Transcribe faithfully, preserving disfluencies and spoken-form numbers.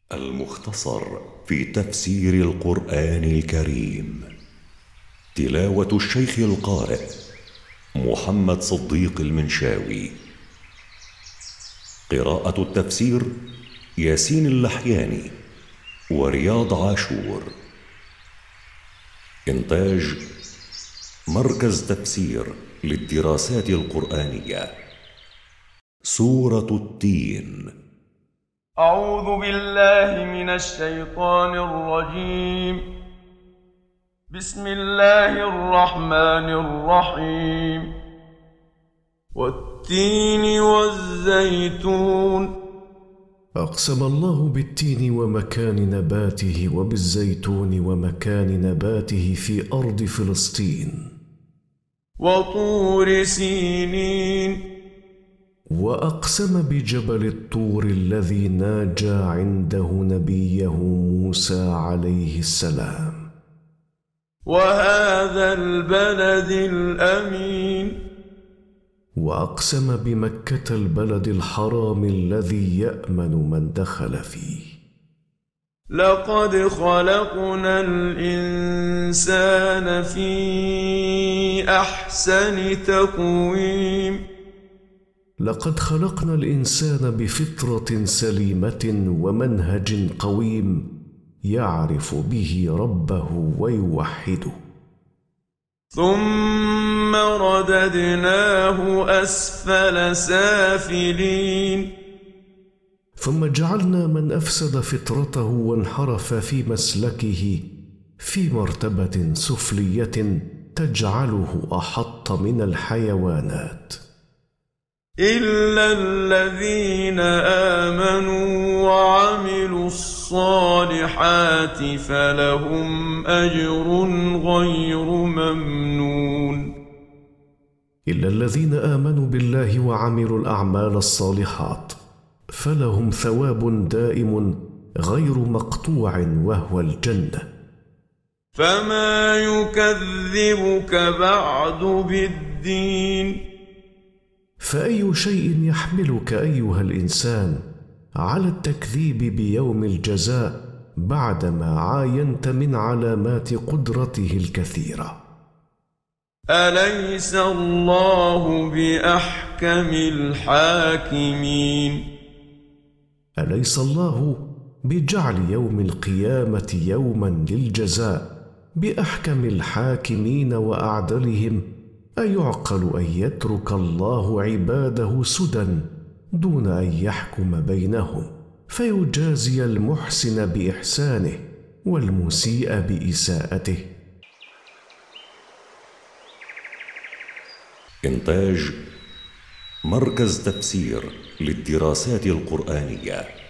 المختصر في تفسير القرآن الكريم. تلاوة الشيخ القارئ محمد صديق المنشاوي. قراءة التفسير ياسين اللحياني ورياض عاشور. إنتاج مركز تفسير للدراسات القرآنية. سورة التين. أعوذ بالله من الشيطان الرجيم. بسم الله الرحمن الرحيم. والتين والزيتون. أقسم الله بالتين ومكان نباته وبالزيتون ومكان نباته في أرض فلسطين. وطور سينين. وأقسم بجبل الطور الذي ناجى عنده نبيه موسى عليه السلام. وهذا البلد الأمين. وأقسم بمكة البلد الحرام الذي يأمن من دخل فيه. لقد خلقنا الإنسان في أحسن تقويم. لقد خلقنا الإنسان بفطرة سليمة ومنهج قويم يعرف به ربه ويوحده. ثم رددناه أسفل سافلين. ثم جعلنا من أفسد فطرته وانحرف في مسلكه في مرتبة سفلية تجعله أحط من الحيوانات. إلا الذين آمنوا وعملوا الصالحات فلهم أجر غير ممنون. إلا الذين آمنوا بالله وعملوا الأعمال الصالحات فلهم ثواب دائم غير مقطوع وهو الجنة. فما يكذبك بعد بالدين. فأي شيء يحملك أيها الإنسان على التكذيب بيوم الجزاء بعدما عاينت من علامات قدرته الكثيرة؟ أليس الله بأحكم الحاكمين. أليس الله بجعل يوم القيامة يوما للجزاء بأحكم الحاكمين وأعدلهم؟ أيعقل أن يترك الله عباده سدى دون أن يحكم بينهم فيجازي المحسن بإحسانه والمسيء بإساءته؟ إنتاج مركز تفسير للدراسات القرآنية.